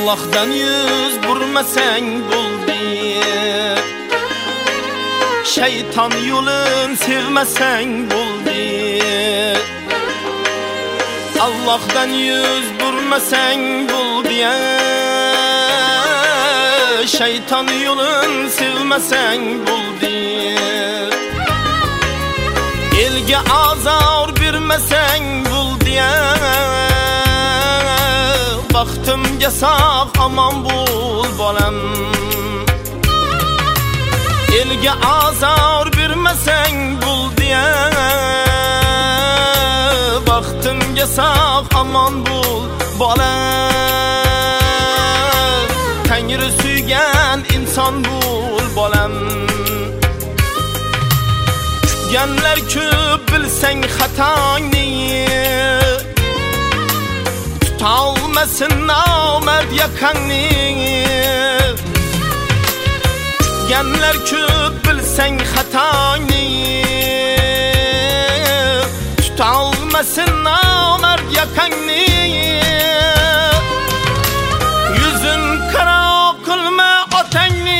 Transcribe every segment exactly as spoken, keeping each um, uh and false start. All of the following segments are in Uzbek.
Allah'dan yüz burmasang bo'ldi. Şeytan yo'lin sevmasang bo'ldi. Allah'dan yüz burmasang bo'ldi. Şeytan yo'lin sevmasang bo'ldi. Elga azor bermasang bo'ldi. Baxtimga sog' omon bo'l bolam. Elga azor bermasang bo'ldi. Baxtimga sog' omon bo'l bolam. Tangri suygan inson bo'l bolam. Kutganlar ko'p bilsang xatongni. Tutolmasin nomard yaqangni. Kutganlar ko'p bilsang xatongni. Tutolmasin nomard yaqangni. Yuzin qaro qilma otangni.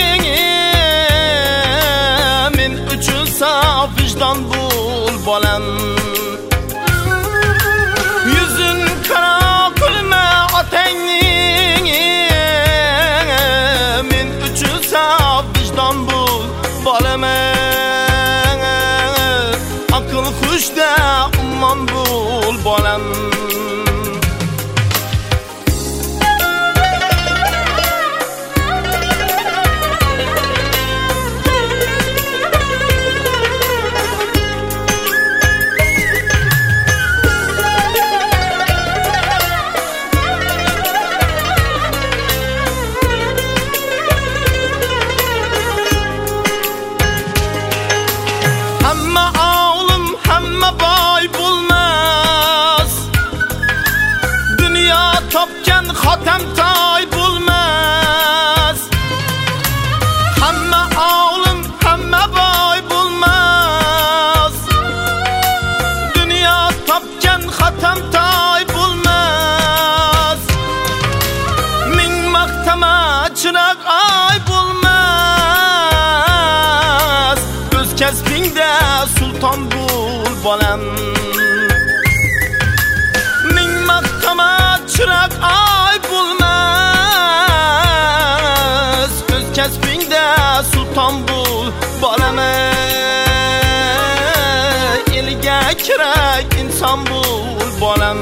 Men uchun sof vijdon bo'l bolam. Yuzin qaro qilma otangni. Men uchun sof vijdon bo'l bolam. Aql xushda ummon bo'l bolam. Hamma olim hamma boy bo'lmas. Dunyo topgan xotam toy bo'lmas. Hamma olim hamma boy bo'lmas. Dunyo topgan xotam toy bo'lmas. Ming maqtama chiroq oy bo'lmas. O'z kasbingda sulton bo'l bolam. Ming maqtama chiroq oy bo'lmas. O'z kasbingda sulton bo'l bolam. Elga kerak inson bo'l bolam.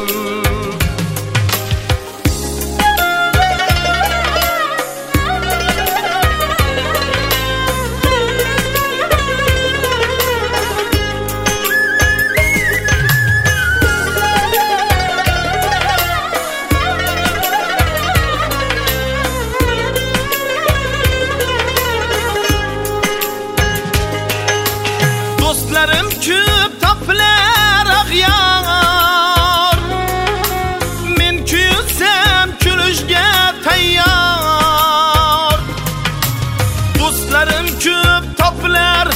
Dostlarım ko'p topilar ag'yor. Men kuyunsam kulishga tayyor. Dostlarım ko'p topilar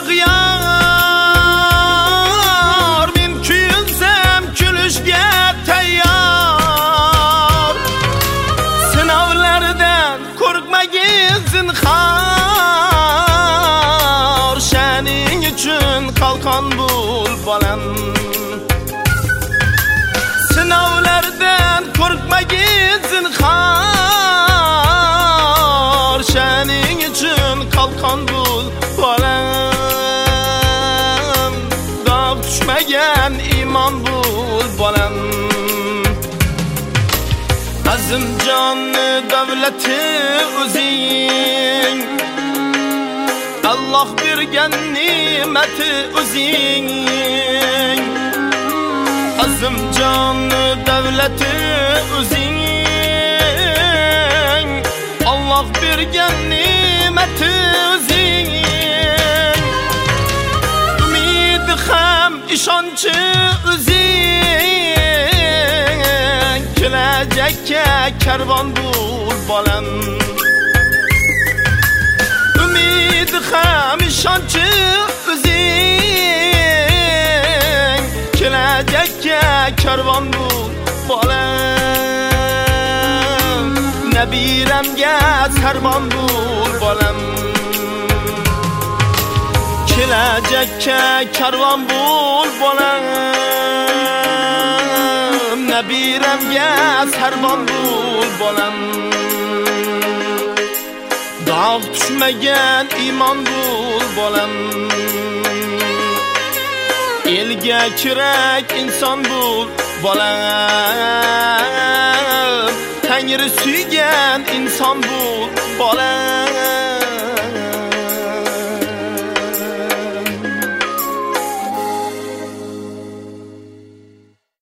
ag'yor. Men kuyunsam kulishga tayyor. Sinovlardan qo'rqmagin zinhor. Shaning uchun qalqon bo'l bolam. Sinovlardan qo'rqmagin zinhor. Shaning uchun qalqon bo'l bolam. Dog' tushmagan iymon bo'l bolam. Azimjon davlati o'zing. Allah bergan ne'mati o'zing. Azimjon davlati o'zing. Allah bergan ne'mati o'zing. Umid ham ishonchi o'zing. Kelajakka karvon bo'l bolam. Umid ham ishonchi o'zing. Kelajakka karvon bo'l bolam. Nabiramga sarmon bo'l bolam, kelajakka karvon bo'l bolam. Nabiramga sarmon bo'l bolam, dog' tushmagan iymon bo'l bolam. Elga kerak inson bo'l bolam, Tangri suygan inson bo'l bolam.